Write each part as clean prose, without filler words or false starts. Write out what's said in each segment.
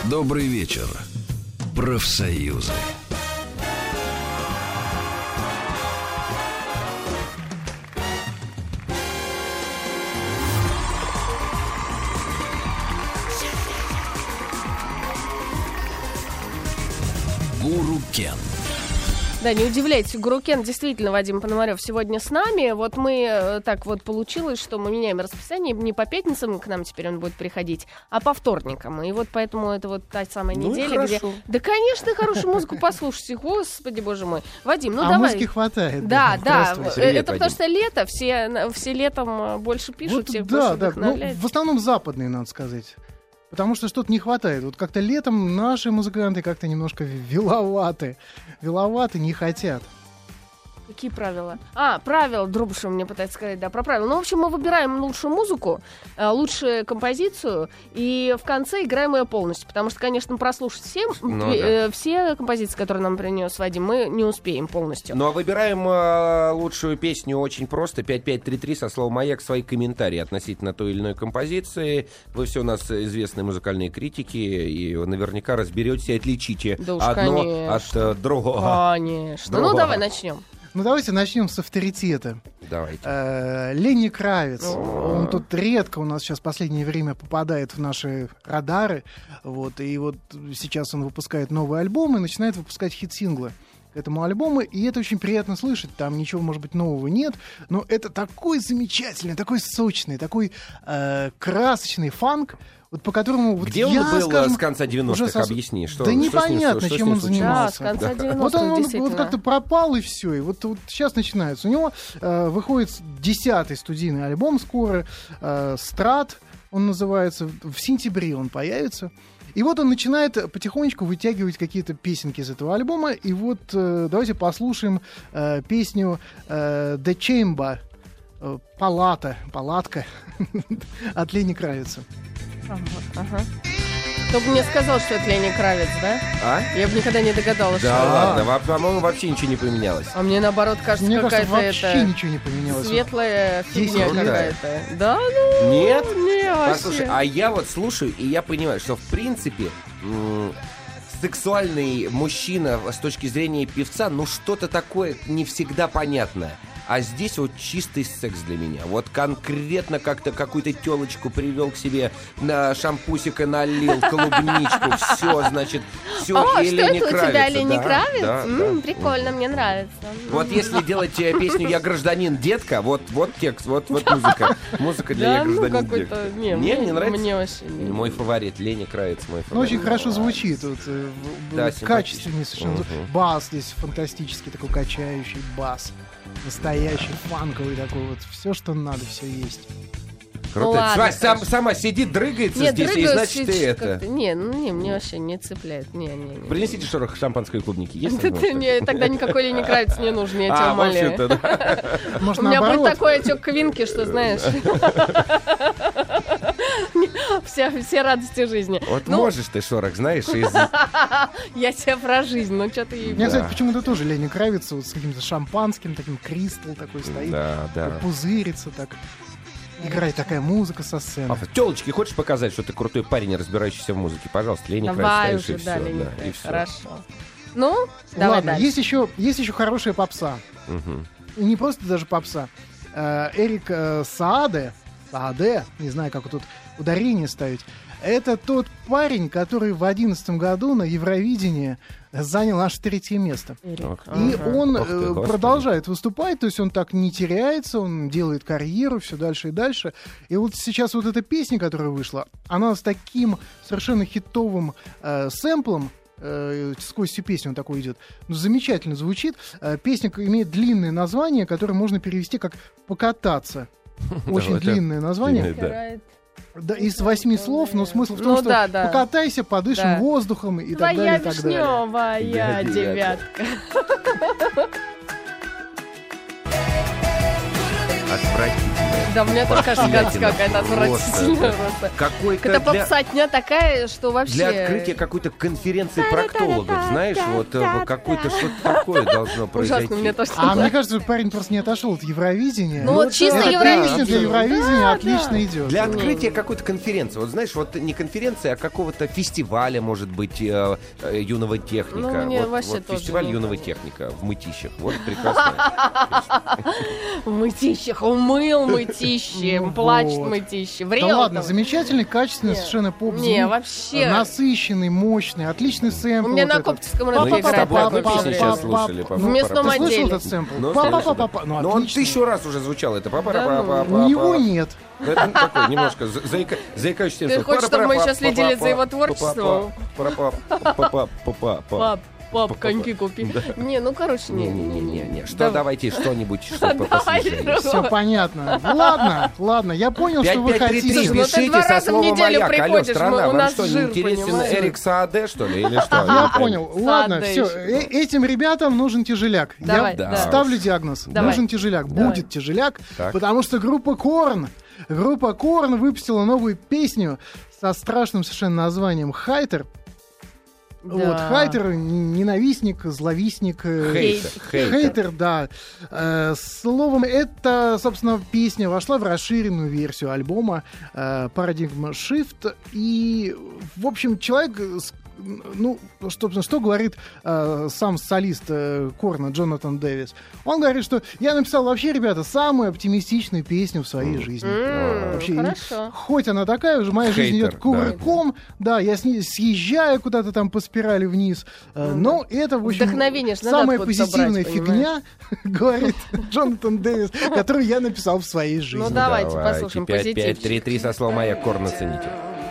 Добрый вечер, профсоюзы. Гуру Кен. Да, не удивляйтесь, Гуру Кен, действительно, Вадим Пономарев сегодня с нами. Вот мы, так вот получилось, что мы меняем расписание, не по пятницам к нам теперь он будет приходить, а по вторникам. И вот поэтому это вот та самая неделя, где... Да, конечно, хорошую музыку послушайте, господи, боже мой. Вадим, ну давай. Музыки хватает. Да. Привет, Это потому что лето, все летом больше пишут, Вот, всех да, больше да. вдохновляют. В основном западные, надо сказать. Потому что что-то не хватает. Вот как-то летом наши музыканты как-то немножко виловаты, не хотят. Какие правила? Правила, Дробышев мне пытается сказать, да, про правила. Ну, в общем, мы выбираем лучшую музыку, лучшую композицию, и в конце играем ее полностью. Потому что, конечно, прослушать все композиции, которые нам принес Вадим, мы не успеем полностью. Ну, а выбираем лучшую песню очень просто. 5533 со словом «Маяк», свои комментарии относительно той или иной композиции. Вы все у нас известные музыкальные критики, и наверняка разберетесь и отличите одно от другого. Конечно. Ну, давай начнем. Ну, давайте начнем с авторитета. Давайте. Ленни Кравиц. Он тут редко у нас сейчас в последнее время попадает в наши радары. Вот, и вот сейчас он выпускает новый альбом и начинает выпускать хит-синглы к этому альбому. И это очень приятно слышать. Там ничего, может быть, нового нет. Но это такой замечательный, такой сочный, такой красочный фанк, вот по которому... Где он был с конца 90-х? Объясни. Что, да непонятно, что чем он занимался. Да, с конца 90-х, вот он действительно. вот как-то пропал, и все. И вот сейчас начинается. У него выходит 10-й студийный альбом скоро. «Страт» он называется. В сентябре он появится. И вот он начинает потихонечку вытягивать какие-то песенки из этого альбома. И вот давайте послушаем песню «The Chamber», «Палатка» от Ленни Кравица. Ага. Кто бы мне сказал, что это Ленни Кравиц, да? Я бы никогда не догадалась. Да что... ладно, по-моему, вообще ничего не поменялось. А мне наоборот кажется, мне какая-то кажется, вообще это ничего не поменялось. Светлая фигня крутая. какая-то. Да, ну... Нет? Не, вообще. Послушай, а я вот слушаю, и я понимаю, что в принципе сексуальный мужчина с точки зрения певца, ну что-то такое не всегда понятное. А здесь вот чистый секс для меня. Вот конкретно как-то какую-то телочку привел к себе, на шампусика налил, клубничку, все, значит, все. О, и что Ленни это у Кравиц, тебя, Ленни да, Кравиц? да. Прикольно, мне нравится. Вот если делать песню «Я гражданин, детка», вот текст, вот музыка. Музыка для «Я гражданин, детка». Не, мне нравится. Мне вообще не. Мой фаворит, Ленни Кравиц, мой фаворит. Ну, очень хорошо звучит. Вот, Да, качественный совершенно. Бас здесь фантастический, такой качающий бас. Настоящий, фанковый такой вот. Все, что надо, все есть. Круто. Ладно, Сама сидит, дрыгается Нет, здесь, и дрыгаюсь значит ты это. как-то. Не, мне вообще не цепляет. Не. Принесите шорох шампанской клубники. Есть? Тогда никакой Ленни Кравиц не нужен, я тебя умоляю. в общем-то, да. Может, У меня будет наоборот. такой отек квинки, что знаешь. Все радости жизни. Вот можешь ты, шорох, знаешь, из... Я тебе про жизнь, ну что ты... Мне, кстати, почему-то тоже Ленни Кравиц вот с каким-то шампанским, таким кристалл такой стоит. Да. Пузырится так. Играет такая музыка со сцены. Телочки, хочешь показать, что ты крутой парень, разбирающийся в музыке? Пожалуйста, Ленни Давай Кравиц, уже, и да, все. Ленни И Кравиц, все. хорошо. Ну, давай Ладно, дальше. есть еще хорошая попса. И не просто даже попса. Эрик Сааде, не знаю, как тут ударение ставить, это тот парень, который в 2011 году на Евровидении занял аж 3-е место. Эрик. И он Ох ты, Господи. продолжает выступать, то есть он так не теряется, он делает карьеру все дальше и дальше. И вот сейчас вот эта песня, которая вышла, она с таким совершенно хитовым сэмплом, сквозь всю песню он такой идет. Ну, замечательно звучит. Песня имеет длинное название, которое можно перевести как «покататься». Очень длинное название. Играет. Да, из 8 слов, но смысл в том, что да. покатайся, подышим Да. воздухом и так Твоя далее, и так далее. вишневая Да, девятка. Отвратительно. Да, мне тоже кажется, Отвратительно какая-то отвратительная просто. просто. Какой-то Это для... попсатня такая, что вообще... Для открытия какой-то конференции проктологов, знаешь, вот какое-то что-то такое должно произойти. Ужасно, мне тоже. А мне кажется, парень просто не отошел от Евровидения. Ну вот чисто Эта Евровидение. песня для Евровидения отлично идет. Для открытия какой-то конференции. Вот знаешь, вот не конференции, а какого-то фестиваля, может быть, юного техника. Ну, мне вот вообще тоже фестиваль не юного знаю. техника в Мытищах. Вот прекрасно. В мытищах, умыл мытищи, Ну плачет вот. мытищи. Да Врел ладно, там. замечательный, качественный, Не, совершенно поп-звук. Не, вообще. Насыщенный, мощный, отличный сэмпл. У меня вот на этот. коптевском Мы рынке с тобой играет. одну папа песню всё сейчас время. слушали. В мясном Ты слышал отделе. этот сэмпл? Ну, Па-па-па-па-па. Ну, но он отлично. 1000 раз уже звучал. Это папа Да У него нет. Это такой немножко заикающийся. Ты хочешь, чтобы мы еще следили за его творчеством? Пап, коньки купи. Не, ну короче, не. Не-не-не. Что, Давай. давайте что-нибудь, что Давай, посвежее. Все понятно. Ладно, я понял, что вы 5533, хотите. Ну, ты пишите 2 со раза в словом неделю «Маяк». Алло, приходишь, страна, у вам нас что, жир, не интересен понимаешь? Эрик Сааде, что ли, или что? Я понял. Ладно, Сады все. еще. Этим ребятам нужен тяжеляк. Давай, Я да. ставлю диагноз. Давай. Нужен тяжеляк. Давай. Будет тяжеляк, Так. потому что группа Korn выпустила новую песню со страшным совершенно названием «Хайтер». Вот, хайтер, ненавистник, зловистник, хейтер, да. Словом, эта, собственно, песня вошла в расширенную версию альбома Paradigm Shift. И, в общем, человек, ну, что говорит сам солист Корна Джонатан Дэвис? Он говорит, что я написал вообще, ребята, самую оптимистичную песню в своей жизни. Вообще, Хорошо. хоть она такая, уже моя жизнь Хейтер, идет кувырком, да, я съезжаю куда-то там по спирали вниз, но это, в общем, Вдохновение ж надо самая откуда-то позитивная брать, фигня, говорит Джонатан Дэвис, которую я написал в своей жизни. Ну, давайте послушаем 5533 со словом «Маяк», Корн, оцените.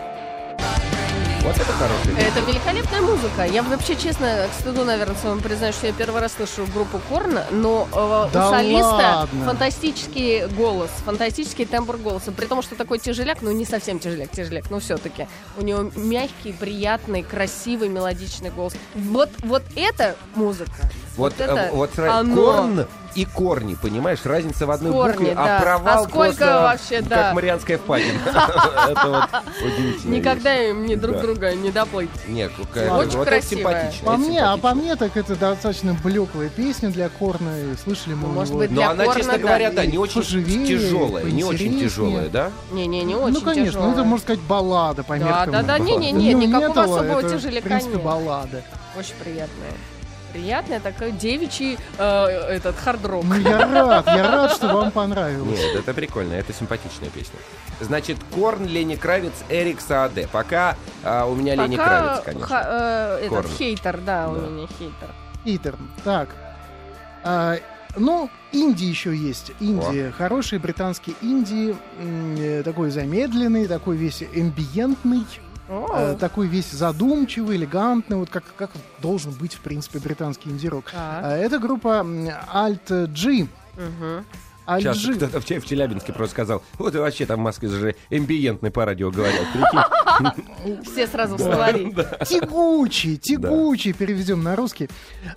Вот это хороший. Это великолепная музыка. Я вообще, честно, к стыду, наверное, своему признаюсь, что я первый раз слышу группу Корн, но Да у солиста ладно. фантастический голос, фантастический тембр голоса. При том, что такой тяжеляк, ну не совсем тяжеляк, но все-таки. У него мягкий, приятный, красивый, мелодичный голос. Вот это музыка. Вот оно. Корн и корни, понимаешь? Разница в одной Корни, букве, да. а провал А сколько просто вообще, да. как Марианская впадина. Это вот удивительно. Никогда им не друг Да. друга не доплыть. Нет, Очень вот это красивая. симпатично. По это мне, симпатично. по мне, так это достаточно блеклая песня для Корна. И слышали мы у Может него- быть, Но для она, Корна, честно да. говоря, да, не очень Поживее, тяжелая. Не очень поинтереснее. тяжелая, да? Не очень Ну, конечно, тяжелая. это, можно сказать, баллада по меркам. Да, не, New никакого Metal, особого это, тяжеляка в принципе, нет. баллада. Очень приятная. Приятная такая девичий хард-рок. Ну, я рад, что вам понравилось. Нет, это прикольно, это симпатичная песня. Значит, Корн, Лени Кравиц, Эрик Сааде. Пока у меня Лени Кравиц, конечно. Этот Корн. хейтер, да, у Да. меня хейтер. Питер, так. Ну, инди еще есть. Индия. Хороший британский инди. Такой замедленный, такой весь эмбиентный. Такой весь задумчивый, элегантный, вот как должен быть, в принципе, британский инди-рок. Так. Это группа Alt G. Мгм. Alt Сейчас G. кто-то в Челябинске просто сказал, вот и вообще там в Москве же эмбиентный по радио говорят. Прикинь. Все сразу в словари. Тягучий, переведем на русский.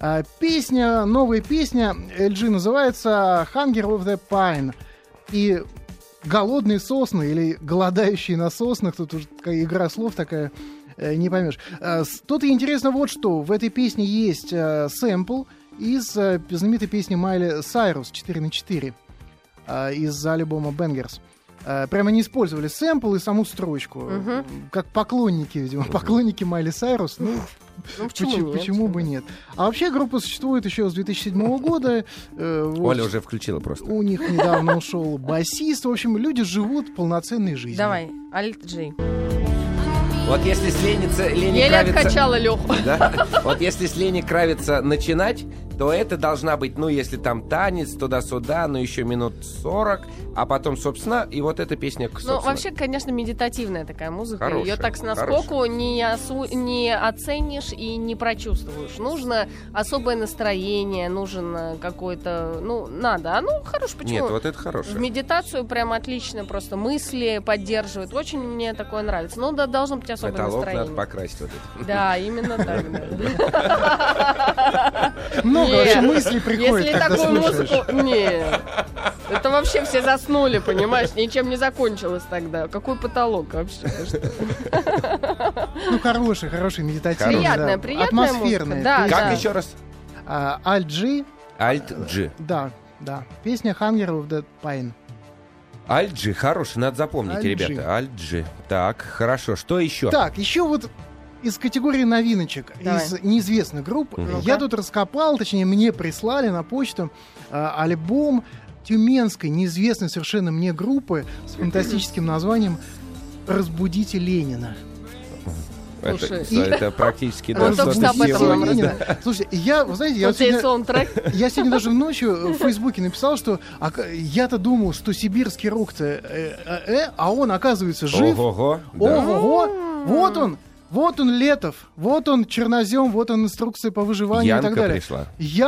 Новая песня LG называется Hunger of the Pine. И голодные сосны или голодающие на соснах, тут уже такая игра слов такая, не поймешь. Тут интересно вот что, в этой песне есть сэмпл из знаменитой песни Майли Сайрус 4/4 из альбома Bangers. Прямо не использовали сэмпл и саму строчку. Как поклонники, видимо, поклонники Майли Сайрус. Ну, почему бы нет? А вообще группа существует еще с 2007 года. Вот. Оля уже включила просто. У них недавно ушел басист. В общем, люди живут полноценной жизнью. Давай, Alt G. Вот если с Лени Еле Кравица... откачала Леху. Да? Вот если с Лени Кравица начинать, то это должна быть, ну, если там танец туда-сюда, ну, еще минут 40, а потом, собственно, и вот эта песня, собственно. Ну, вообще, конечно, медитативная такая музыка. Хорошая, Ее так с наскоку не оценишь и не прочувствуешь. Нужно особое настроение, нужен какой-то... Ну, надо. А ну, хорош, почему? Нет, вот это В хорошее. медитацию прям отлично, просто мысли поддерживают. Очень мне такое нравится. Ну, да, должно быть особое Потолок надо настроение. покрасить вот это. Да, именно так. Да. Ну, много вообще мыслей приходит, Если когда такую слушаешь. музыку... Нет. Это вообще все заснули, понимаешь? Ничем не закончилось тогда. Какой потолок вообще? Ты что? Ну, хороший, медитативный. Приятная, да, приятная атмосферная. музыка, да, песня. Как еще раз? Alt-G, Alt-G. да. Песня Hunger of the Pine. Alt-G, хороший, надо запомнить, Alt-G. ребята. Alt-G. Так, хорошо. Что еще? Так, еще вот из категории новиночек, Давай. из неизвестных групп, Ну-ка. я тут раскопал, точнее, мне прислали на почту альбом тюменской, неизвестной совершенно мне группы с фантастическим названием «Разбудите Ленина». Слушай, Это практически... Вот только что об этом «Разбудите нам Ленина». Слушайте, я, вы знаете, Вот тебе саундтрек. я сегодня даже ночью в Фейсбуке написал, что я-то думал, что сибирский рок-то, а он, оказывается, жив. Ого-го. Да. Ого-го, вот он Летов, вот он чернозем, вот он инструкция по выживанию и так Янка далее. пришла.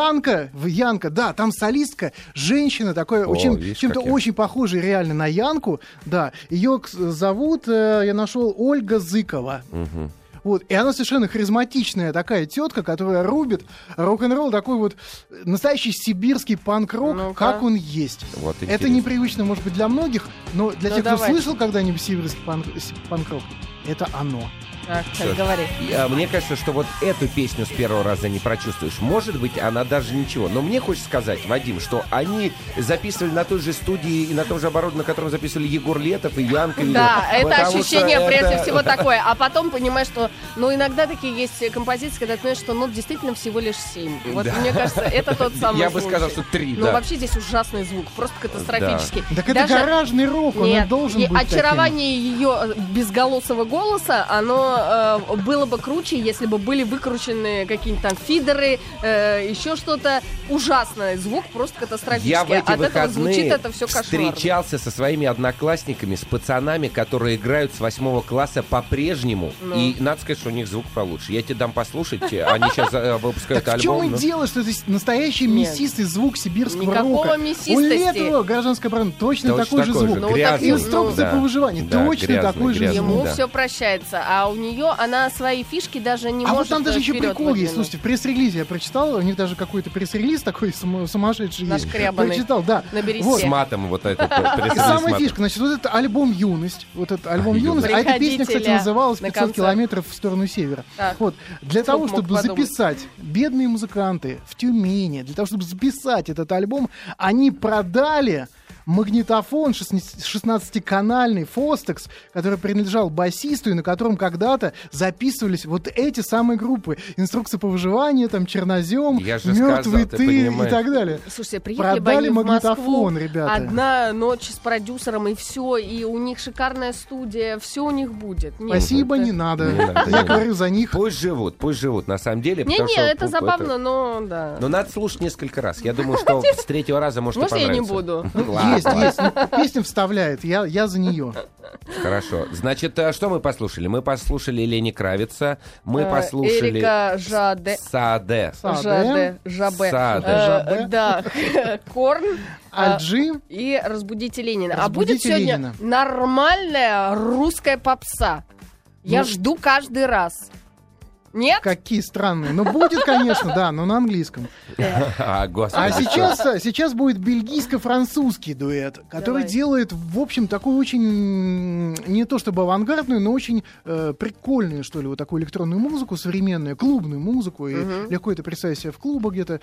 Янка, да, там солистка, женщина такой, видишь, чем-то как я. очень похожий реально на Янку, да. Ее зовут, я нашел, Ольга Зыкова. Мгм. Вот, и она совершенно харизматичная такая тетка, которая рубит рок-н-ролл, такой вот настоящий сибирский панк-рок, Ну-ка. как он есть. Вот Это интересно. непривычно, может быть, для многих, но для Ну, тех, кто давай. слышал когда-нибудь сибирский панк-рок, это оно. Так, Всё. говори. Мне кажется, что вот эту песню с первого раза не прочувствуешь. Может быть, она даже ничего. Но мне хочется сказать, Вадим, что они записывали на той же студии и на том же оборудовании, на котором записывали Егор Летов и Янка. Да, это Потому что ощущение это- прежде всего такое. А потом понимаешь, что, иногда такие есть композиции, когда ты понимаешь, что нот действительно всего лишь 7. Вот Да. мне кажется, это тот самый Я бы случай. сказал, что 3, Ну, да. вообще здесь ужасный звук, просто катастрофический. Так это Даже- гаражный рок, он и Нет, должен и быть очарование ее безголосого голоса, оно было бы круче, если бы были выкручены какие-нибудь там фидеры, еще что-то. Ужасный звук, просто катастрофический. Я в эти От этого звучит выходные это все кошмарно. встречался со своими одноклассниками, с пацанами, которые играют с 8 класса по-прежнему. Ну. И надо сказать, что у них звук получше. Я тебе дам послушать. Они сейчас выпускают Так в чем альбом. и ну. дело, что это настоящий Нет. мясистый звук сибирского Никакого рока. мясистости. У Летова гражданская оборона точно такой же звук. Ну, вот грязный. так, Инструкция Да. по выживанию Да, точно грязный, такой же грязный, звук. Ему да. все прощается, а у нее она свои фишки даже не А может вот там даже еще вперед прикол есть. выдвинуть. Слушайте, в пресс-релизе я прочитал, у них даже какой-то пресс-релиз такой сумасшедший есть. Нашкрябанный. Прочитал, да. На бересте. Вот. С матом вот это. И самая фишка, значит, вот это альбом «Юность». Вот этот альбом «Юность». А эта песня, кстати, Приходите называлась на 500 концерт. километров в сторону севера. Так. Вот. Для Кто того, бы мог чтобы подумать? записать бедные музыканты в Тюмени, для того, чтобы записать этот альбом, они продали магнитофон 16-канальный Фостекс, который принадлежал басисту и на котором когда-то записывались вот эти самые группы. Инструкция по выживанию, там, чернозем, Я же мертвый сказал, ты ты и понимаешь. так далее. Слушайте, приехали бы Продали они в Москву, магнитофон, ребята. одна ночь с продюсером, и все, и у них шикарная студия, все у них будет. Нет, Спасибо, это- не надо. Не надо, Я не говорю за них. Пусть живут, на самом деле. потому Не-не, что, это забавно, но да. Но надо слушать несколько раз. Я думаю, что с третьего раза может и Может, я не понравиться. буду? Ладно, Есть, ладно. есть. Ну, песня вставляет. Я за нее. Хорошо. Значит, что мы послушали? Мы послушали Лени Кравица, мы послушали Эрика Жаде. Сааде. Жабе. Сааде. Жабе. Да, Корн. Альджи. И «Разбудите Ленина». А будет «Разбудите сегодня Ленина». нормальная русская попса. Я Ну, жду каждый раз. Нет? Какие странные. Ну, будет, конечно, да, но на английском. Господи. А сейчас будет бельгийско-французский дуэт, который Давай. делает, в общем, такую очень, не то чтобы авангардную, но очень прикольную, что ли, вот такую электронную музыку, современную, клубную музыку. И легко это представить себе в клубах где-то.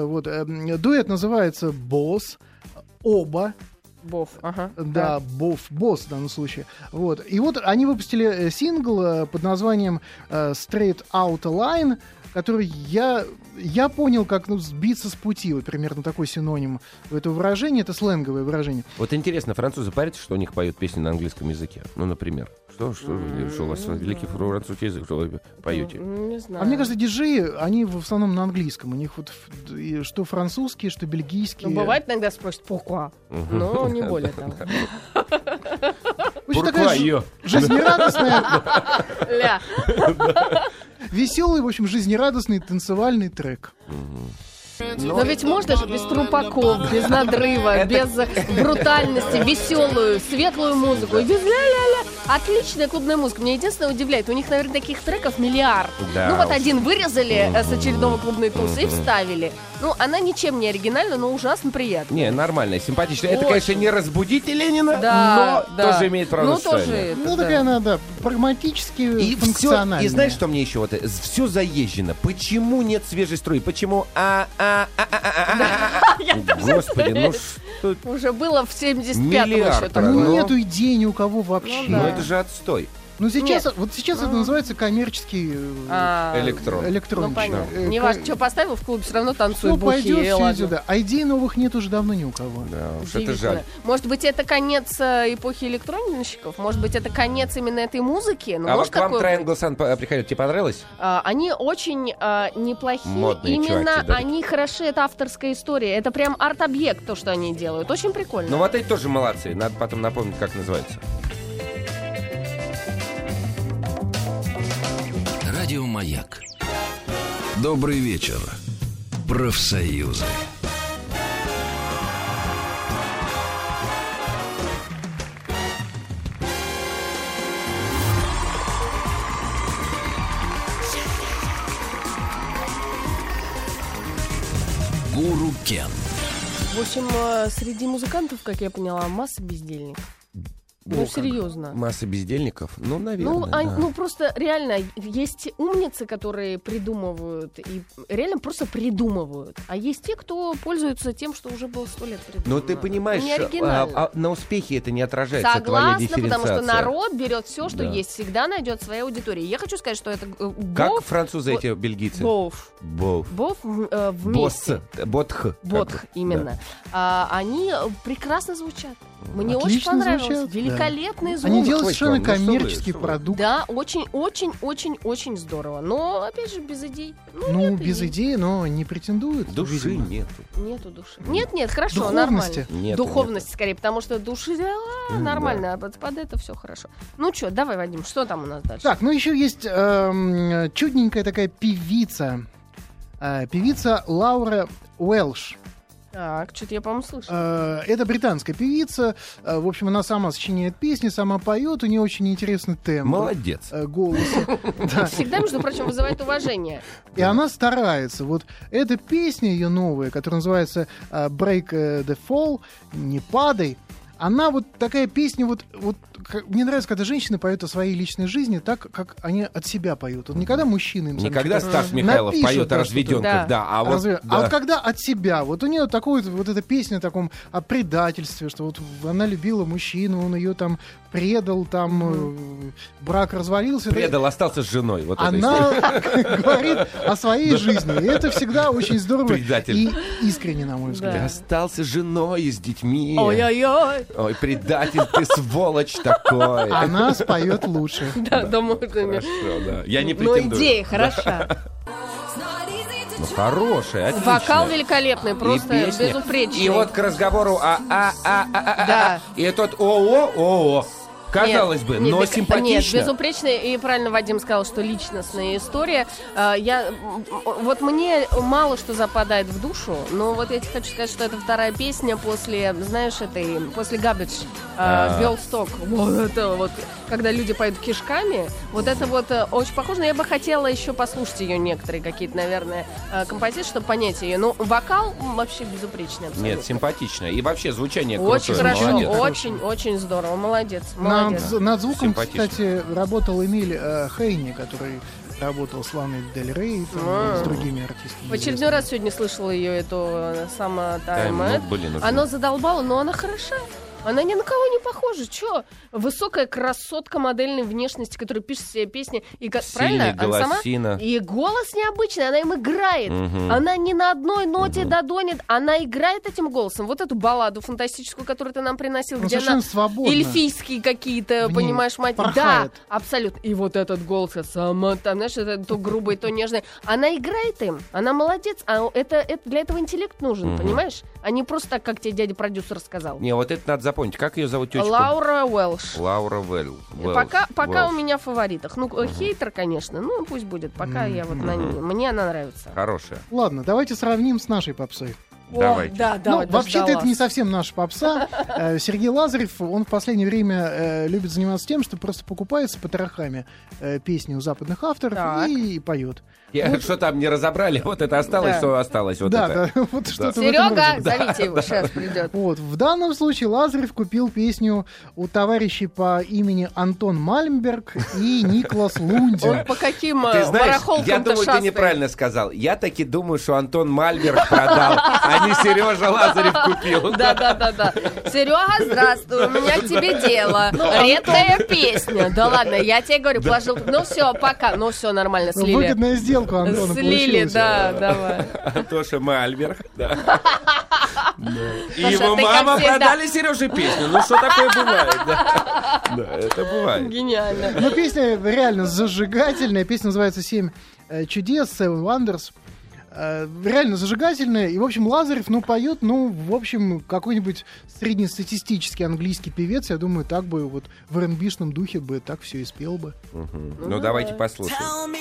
Дуэт называется «Босс». Оба. Бов, ага. Да, босс в данном случае. Вот. И вот они выпустили сингл под названием Straight Outta Line, который я понял, как сбиться с пути. Вот примерно такой синоним этого выражения. Это сленговое выражение. Вот интересно, французы парятся, что у них поют песни на английском языке? Ну, например. Что у вас великий французский язык, что вы поете? Не знаю. А мне кажется, диджеи, они в основном на английском. У них вот что французские, что бельгийские. Ну, бывает иногда спросят «Pourquoi?», но не более того. Очень такая жизнерадостная, Ля. веселый, в общем, жизнерадостный танцевальный трек. Но ведь можно же без трупаков, без надрыва, без брутальности, веселую, светлую музыку. И без ля-ля-ля. Отличная клубная музыка. Меня единственное удивляет, у них, наверное, таких треков миллиард. Да Ну вот уж. один вырезали с очередного клубной туса и вставили. Ну, она ничем не оригинальна, но ужасно приятная. Не, нормальная, симпатичная. Это, Очень. конечно, не разбудите Ленина, Да, но да. тоже имеет право на существование. тоже Ну, это, такая да. она, прагматически И все, функциональная. и знаешь, что мне еще вот все заезжено? Почему нет свежей струи? Почему Господи, ну что? Уже было в 75-м Миллиард еще раз. такое. Ну, нету идей ни у кого вообще. Ну, Ну да. это же отстой. Ну, сейчас, Нет. вот сейчас это называется коммерческий Электрон. Ну, электронщик. понятно. Не важно, что поставил в клуб, все равно танцует Все пойдет, бухие, все ладно. идет, да. А идей новых нет уже давно ни у кого. Да, уж это Удивительно. жаль. Может быть, это конец эпохи электронщиков? Может быть, это конец именно этой музыки? Ну, А вот может, к вам такое быть? Triangle Sun приходит, тебе понравилось? Они очень неплохие. Модные Именно чуваки, да, они хороши, это авторская история. Это прям арт-объект, то, что они делают. Очень прикольно. Ну вот эти тоже молодцы. Надо потом напомнить, как называется. Радио Маяк. Добрый вечер, профсоюзы. Гуру Кен. В общем, среди музыкантов, как я поняла, масса бездельников. Ну, как? серьезно. Масса бездельников? Ну, наверное, Ну, да. ну, просто реально есть умницы, которые придумывают, и реально просто придумывают. А есть те, кто пользуются тем, что уже было 100 лет придумано. Но ты понимаешь, Не оригинально. на успехе это не отражается, твоя Согласна, дифференциация. потому что народ берет все, что Да. есть, всегда найдет своя аудитория. Я хочу сказать, что это Как французы эти бельгийцы? Боф. Боф. Боф вместе. Ботх. Ботх, именно. Они прекрасно звучат. Мне очень Отлично понравилось. звучат, да. Великолепный звук. Они делают Ой, совершенно ну что вы, коммерческий что вы. продукт. Да, очень здорово. Но, опять же, без идей. Ну, нет без идеи, но не претендуют. Души видимо. нету. Нету души. Нет, хорошо, Духовности. нормально. Нету, Духовность, скорее, потому что души нормально, а под это все хорошо. Ну что, давай, Вадим, что там у нас дальше? Так, ну еще есть чудненькая такая певица. Певица Лаура Уэлш. Так, что-то я, по-моему, слышала. Это британская певица. В общем, она сама сочиняет песни, сама поет. У нее очень интересный тембр. Молодец. Голоса. Да. Всегда, между прочим, вызывает уважение. И она старается. Вот эта песня ее новая, которая называется Break the Fall, не падай. Она вот такая песня, мне нравится, когда женщины поют о своей личной жизни так, как они от себя поют. Вот никогда мужчины им сами Никогда что-то Стас Михайлов напишут, поет да, о разведенках, что-то. да. А вот, А да. вот когда от себя, вот у нее такой вот эта песня о таком о предательстве, что вот она любила мужчину, он ее там предал, там брак развалился. Предал, остался с женой. Вот эта история. Она говорит о своей жизни. И это всегда очень здорово Предатель. и искренне, на мой взгляд. Да. Остался с женой и с детьми. Ой-ой-ой. Ой, предатель, ты сволочь такой. Она споет лучше. Да, думаю, Хорошо, да. Я не Ну, претендую. идея хороша. Ну, хорошая, отлично. Вокал великолепный, И просто песня. безупречный. И вот к разговору Да. И этот о-о. Казалось бы, но Нет, симпатично. безупречная, и правильно Вадим сказал, что личностная история. Вот мне мало что западает в душу, но вот я тебе хочу сказать, что это вторая песня после, знаешь, после Garbage, Белсток. Вот это вот, когда люди поют кишками, вот это вот очень похоже, но я бы хотела еще послушать ее некоторые какие-то, наверное, композиции, чтобы понять ее. Ну, вокал вообще безупречный абсолютно. Нет, симпатично. И вообще звучание Очень крутое. хорошо, Молодец. очень здорово, молодец. Над звуком, Симпатично. кстати, работал Эмиль Хейни, который работал с Ланой Дель Рей, там, с другими артистами. В очередной раз сегодня слышала ее эту сама Тайм, Тайм. ну, блин, уже. Она задолбала, но она хороша. Она ни на кого не похожа. Чё? Высокая красотка модельной внешности, которая пишет себе песни. И Сильный правильно? Она сама? голосина. И голос необычный, она им играет. Мгм. Она не на одной ноте додонет, она играет этим голосом. Вот эту балладу фантастическую, которую ты нам приносил, Ну, где совершенно она свободно. эльфийские какие-то, В ней понимаешь, мать. Да, порхает. абсолютно. И вот этот голос, сама там, знаешь, это то грубый, то нежный. Она играет им, она молодец. А это для этого интеллект нужен, понимаешь? А не просто так, как тебе дядя-продюсер сказал. Не, вот это надо запомнить. Как ее зовут тёчку? Лаура Уэлш. Лаура Уэлш. Пока у меня в фаворитах. Ну, хейтер, конечно. Ну, пусть будет. Пока я вот на ней. Мне она нравится. Хорошая. Ладно, давайте сравним с нашей попсой. Давайте. Да, Ну, вообще-то это не совсем наша попса. Сергей Лазарев, он в последнее время любит заниматься тем, что просто покупает с потрохами песни у западных авторов и поет. Что там не разобрали, вот это осталось, Да. что осталось. Вот Да, это. да, вот что-то в этом Серега, роде. зовите его, сейчас придет. Вот. В данном случае Лазарев купил песню у товарищей по имени Антон Мальмберг и Никлас Лундин. Он по каким Ты знаешь, барахолкам-то я думаю, ты шастает? неправильно сказал. Я таки думаю, что Антон Мальберг продал, а не Сережа Лазарев купил. Да. Серега, здравствуй, у меня к тебе дело. Редкая песня. Да ладно, я тебе говорю, положил. Ну все, пока. Ну все, нормально, слили. Выгодная сделка Антона Слили, получилась. да, давай. Антоша Мальберг, да. И Саша, его ты, как мама всегда. продали Сереже песню. Ну что такое бывает? Да, это бывает. Гениально. Ну, песня реально зажигательная. Песня называется «Семь чудес», «Seven Wonders». Реально зажигательная. И, в общем, Лазарев, поет, в общем, какой-нибудь среднестатистический английский певец, я думаю, так бы вот в R&B-шном духе бы так все и спел бы. Ну давайте послушаем.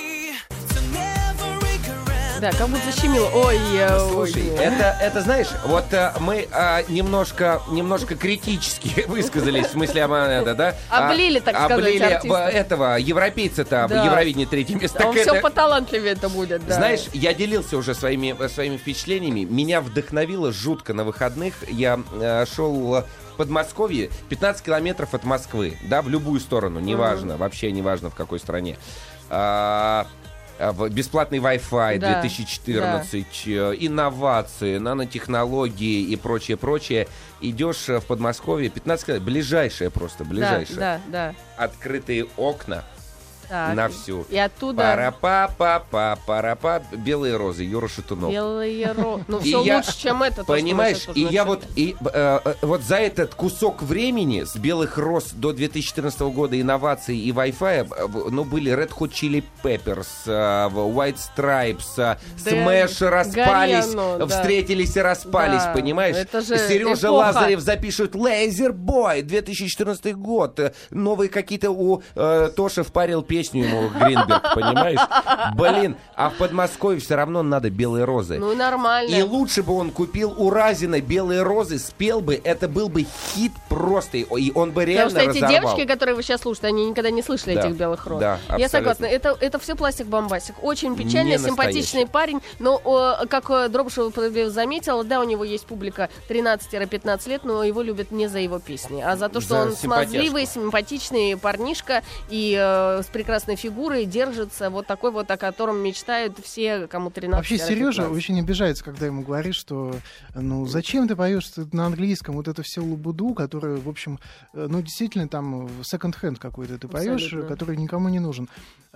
Да, как будто защемило. Ой, Слушай, это знаешь, вот мы немножко критически высказались, в смысле, да? Облили, так сказать, облили артиста. этого европейца-то Да. в Евровидении третье место. Он Так все это- поталантливее это будет, да. Знаешь, я делился уже своими впечатлениями. Меня вдохновило жутко на выходных. Я шел в Подмосковье, 15 километров от Москвы, да, в любую сторону, неважно, вообще неважно в какой стране. Бесплатный Wi-Fi Да, 2014, инновации, нанотехнологии и прочее. Идешь в Подмосковье, 15 километров, ближайшее. Да. Открытые окна. Так. На всю. И оттуда Парапа, белые розы, Юра Шатунов. белые Ну, И все я- лучше, чем это. Понимаешь, и я вот за этот кусок времени с белых роз до 2014 года инноваций и Wi-Fi, были Red Hot Chili Peppers, White Stripes, Smash распались, горено, да. встретились и распались, Да, понимаешь? это же Сережа эпоха. Лазарев запишет Laser Boy 2014 год. Новые какие-то у Тоши впарил песню ему Гринберг, понимаешь? Блин, а в Подмосковье все равно надо белые розы. Ну, нормально. И лучше бы он купил у Разина белые розы, спел бы, это был бы хит просто, и он бы реально Потому что эти разорвал. девочки, которые вы сейчас слушаете, они никогда не слышали Да, этих белых роз. да, Я абсолютно. согласна. Это все пластик-бомбасик. Очень печальный, Не симпатичный настоящий. парень. Но, как Дробышева заметила, да, у него есть публика 13-15 лет, но его любят не за его песни, а за то, что За он симпатяшку. смазливый, симпатичный парнишка и с прекрасной фигурой держится, вот такой вот, о котором мечтают все, кому 13. Вообще Сережа очень обижается, когда ему говорит, что зачем ты поешь на английском вот это все лабуду, которое, в общем, действительно там second-hand какой-то ты поешь, Абсолютно. который никому не нужен.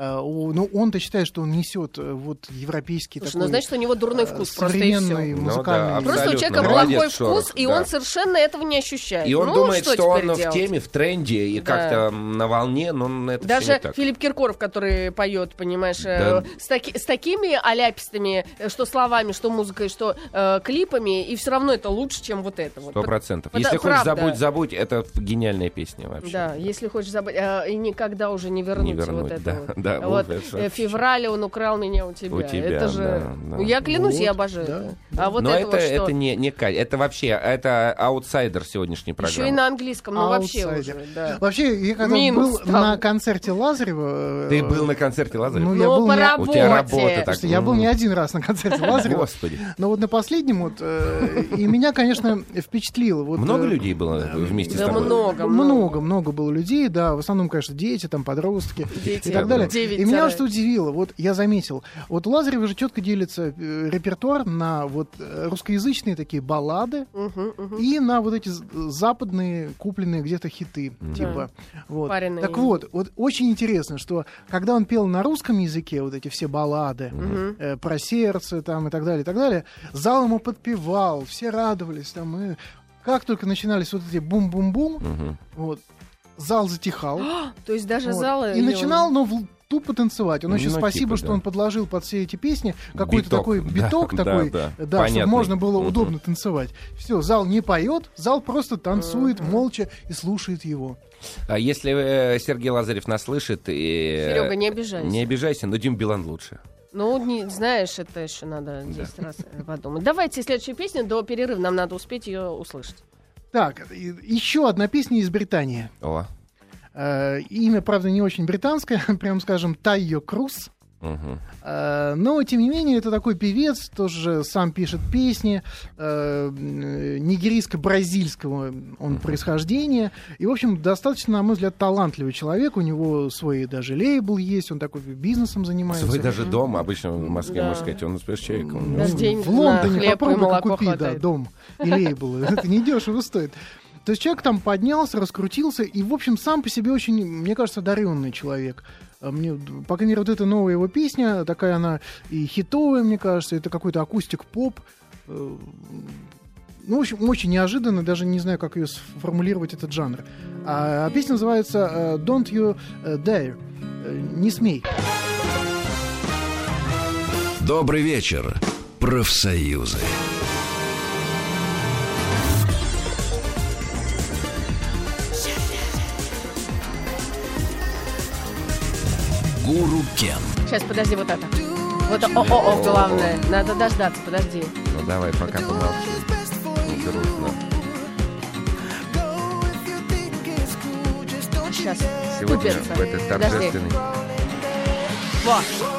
Он-то считает, что он несет вот европейский Слушай, такой значит, у него дурной вкус, просто и современный все. музыкальный. Ну да, Просто у абсолютно. человека Молодец, плохой Шорох, вкус, и да. он совершенно этого не ощущает. И он Ну, думает, что он теперь в делать? теме, в тренде и Да. как-то на волне, но это всё Даже не так. Филипп Киркоров, который поет, понимаешь, Да. с такими аляпистыми, что словами, что музыкой, что клипами, и все равно это лучше, чем вот это. Вот. 100%. Вот Если это хочешь правда. забудь, это гениальная песня вообще. Да, если хочешь забыть, и никогда уже не вернуть, Не вернуть, вот это да, вот. да, Вот, вот это вообще. в феврале он украл меня у тебя. У тебя, это же, да, да. Ну, я клянусь, Вот, я обожаю да, это. да. А вот Но это вот что? это не это вообще, это аутсайдер сегодняшней программы. Еще и на английском, ну вообще Аутсайдер. уже, да. Вообще, я когда Минус был там. на концерте Лазарева... Ты был на концерте Лазарева? Ну, Ну, я был по не- работе. У тебя работа Потому так. что я был не один раз на концерте Лазарева. Господи. Но вот на последнем вот, и меня, конечно, впечатлило. Вот, Много людей было вместе с Да тобой? Много было людей, да, в основном, конечно, дети, там, подростки Дети, и так далее. 9 И меня тире. вот что удивило, вот я заметил, вот у Лазарева же четко делится репертуар на вот русскоязычные такие баллады и на вот эти западные купленные где-то хиты, типа. Вот. Пареные. Так вот очень интересно, что когда он пел на русском языке вот эти все баллады про сердце там и так далее, зал ему подпевал, все радовались там, и как только начинались вот эти бум-бум-бум, вот, зал затихал. То есть даже Вот. залы... И начинал, тупо танцевать. Он еще Ну, спасибо, типа, что да. он подложил под все эти песни какой-то Биток. такой биток Да, такой, да, да, понятный. чтобы можно было Мгм. удобно танцевать. Все, зал не поет, зал просто танцует молча и слушает его. А если Сергей Лазарев нас слышит, Серега, не обижайся. Не обижайся, но Дим Билан лучше. Ну, не знаешь, это еще надо 10 раз подумать. Давайте следующую песню, до перерыва нам надо успеть ее услышать. Так, еще одна песня из Британии. О. Имя, правда, не очень британское, прям скажем, Тайо Круз. Угу. Но, тем не менее, это такой певец, тоже сам пишет песни, нигерийско-бразильского он происхождения. И, в общем, достаточно, на мой взгляд, талантливый человек. У него свой даже лейбл есть, он такой бизнесом занимается. Свой даже дом, обычно в Москве, можно сказать, он успешный человек. В Лондоне попробуй купи, да, дом и лейбл. Это недешево стоит. То есть человек там поднялся, раскрутился, и, в общем, сам по себе очень, мне кажется, одаренный человек. Мне, по крайней мере, вот эта новая его песня, такая она и хитовая, мне кажется, это какой-то акустик-поп. Ну, в общем, очень неожиданно, даже не знаю, как ее сформулировать, этот жанр. А песня называется «Don't You Dare», «Не смей». Добрый вечер, профсоюзы. Гуру Кен. Сейчас, подожди, вот это. Вот о-о-о, главное. Надо дождаться, подожди. Ну давай, пока помолчи. Грустно. Сейчас. Сегодня Куперца. в этот торжественный... Во.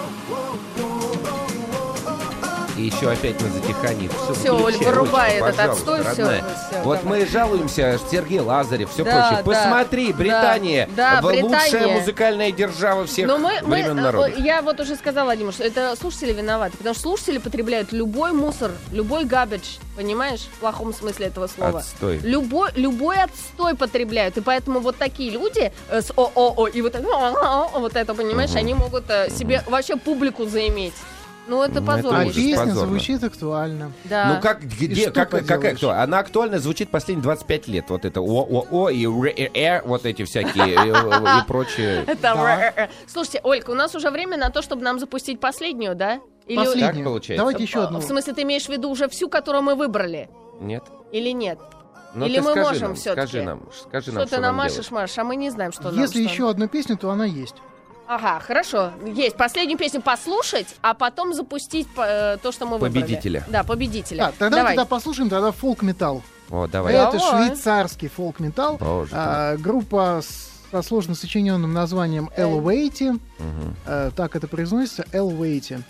И еще опять на затихании. Все, Оль, вырубай этот отстой, родная. все. Вот давай. мы жалуемся, Сергей Лазарев, все Да, прочее. да, Посмотри, Британия, да, лучшая Британия. музыкальная держава всех Но времен народов. я вот уже сказала, Вадиму, что это слушатели виноваты, потому что слушатели потребляют любой мусор, любой garbage, понимаешь, в плохом смысле этого слова. Отстой. Любой отстой потребляют, и поэтому вот такие люди с о-о-о и вот это, понимаешь, они могут себе вообще публику заиметь. Ну, это Ну, позор. А это песня позорно. звучит актуально. Да. Ну как, где, что какая поделаешь? кто? Она актуально звучит последние 25 лет. Вот это о-о-о и вот эти всякие и прочее. Это... Слушайте, Ольга, у нас уже время на то, чтобы нам запустить последнюю, да? Или... Последнюю. Так получается? Давайте еще одну. В смысле, ты имеешь в виду уже всю, которую мы выбрали? Нет? Или нет? Ну, Или ты мы скажи можем нам, все-таки? скажи нам, Что ты нам намашешь, делать. Маш, а мы не знаем, что нам. Если что. еще одну песню, то она есть. Ага, хорошо. Есть. Последнюю песню послушать, а потом запустить то, что мы выбрали. Победителя. Да, победителя. Так, тогда Давай. послушаем тогда фолк-металл. О, давай. Да. Это Давай. швейцарский фолк-металл. Bоже ты Группа со сложно сочиненным названием Elevate. Так это произносится, Elevate.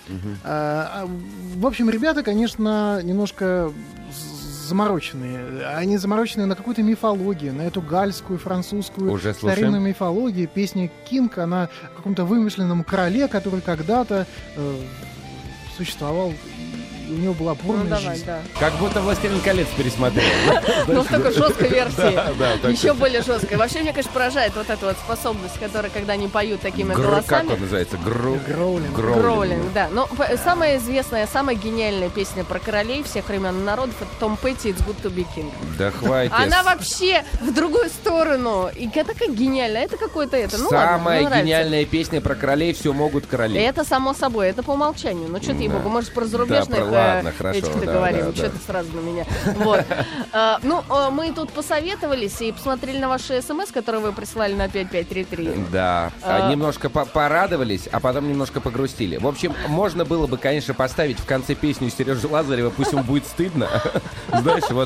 В общем, ребята, конечно, немножко замороченные. Они замороченные на какую-то мифологию, на эту гальскую, французскую Уже слушаем. старинную мифологию. Песня Кинг, она о каком-то вымышленном короле, который когда-то существовал, и у него была Ну, бурная давай, жизнь. да. Как будто «Властелин колец» пересмотрел. Ну, в такой жесткой версии. Да, так. Еще более жесткой. Вообще, мне, конечно, поражает вот эта вот способность, которая, когда они поют такими Как голосами. он называется? Гроулинг. Гроулинг, да. Но самая известная, самая гениальная песня про королей всех времен и народов — это Том Петти «It's good to be king». Да хватит. Она вообще в другую сторону. И такая гениальная. Это какое-то это. Ну, Самая ладно, мне нравится. гениальная песня про королей «Все могут короли». Это само собой, это по умолчанию. Ну, что ты, ей-богу, может, про зарубежных ладно, хорошо, этих ты да, говорил. да, Что да. ты сразу на меня? Вот. Ну, мы тут посоветовались и посмотрели на ваши смс, которые вы прислали на 5533. Да, немножко порадовались, а потом немножко погрустили. В общем, можно было бы, конечно, поставить в конце песню Сережи Лазарева «Пусть ему будет стыдно». Знаешь, вот...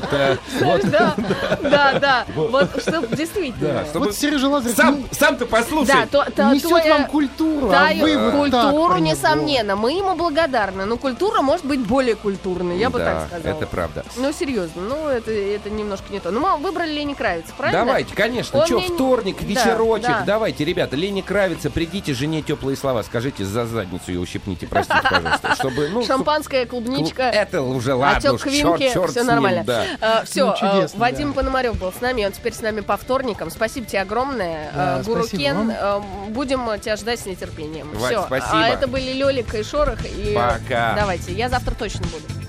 Да. Вот, чтобы действительно. Вот Сережа Лазарев Сам-то послушай. Да, несет вам культуру, а вы вот так культуру, про него. несомненно. Мы ему благодарны. Но культура может быть более культурной, я бы так Да, сказала. это правда. Ну, серьезно, ну, это немножко не то. Ну, мы выбрали Лени Кравиц, правильно? Давайте, конечно. Он Что, мне- вторник, Да, вечерочек. да. Давайте, ребята, Лени Кравица, придите, жене теплые слова. Скажите, за задницу ее ущипните, простите, пожалуйста. Чтобы, ну, Шампанское, клубничка. это уже ладно, Отек уж квинки, черт все с ним, нормально. да. Все, Ну, чудесно, Вадим да. Пономарев был с нами, он теперь с нами по вторникам. Спасибо тебе огромное. Да, Гуру спасибо Кен, вам. будем тебя ждать с нетерпением. Вать, Всё. спасибо. А это были Лёлик и Шорох. И Пока. давайте, я завтра точно буду.